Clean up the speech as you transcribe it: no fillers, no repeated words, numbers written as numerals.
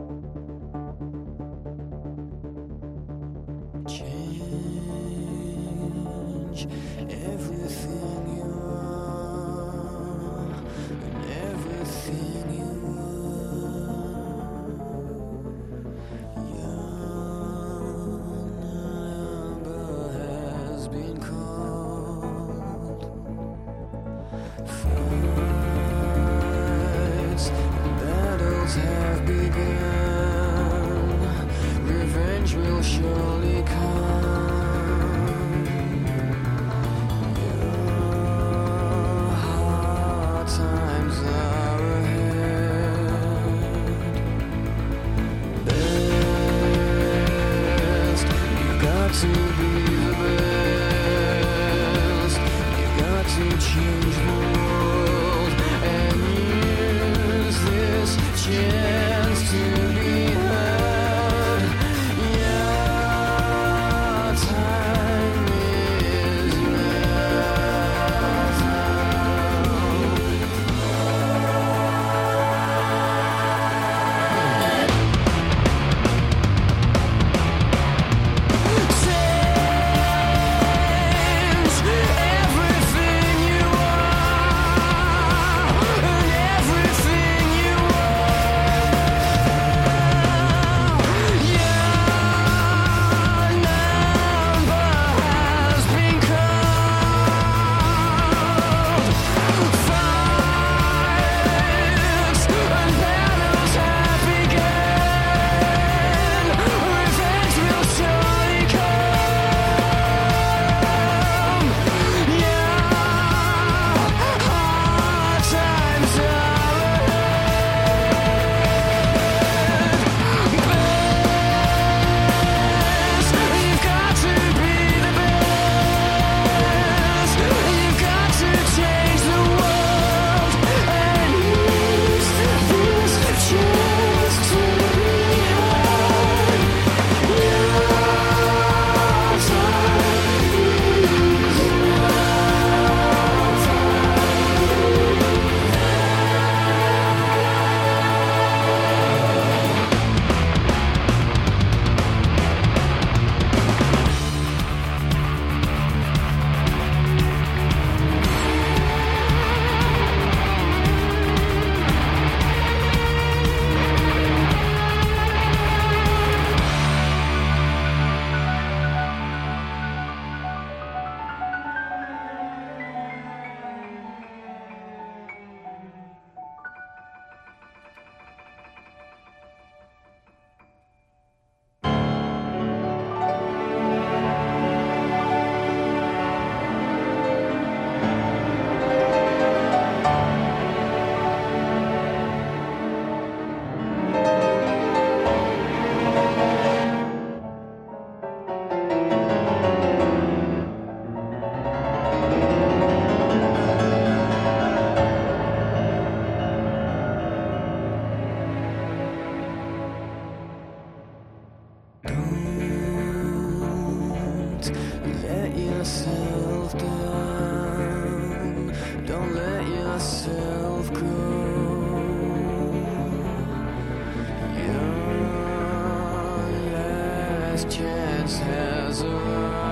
Change everything you are and everything you are. Your number has been called. Fights and battles have begun. Revenge will surely come. To be the best, you got to change the world and use this chance to be heard. Your time is let yourself down. Don't let yourself go. Your last chance has arrived.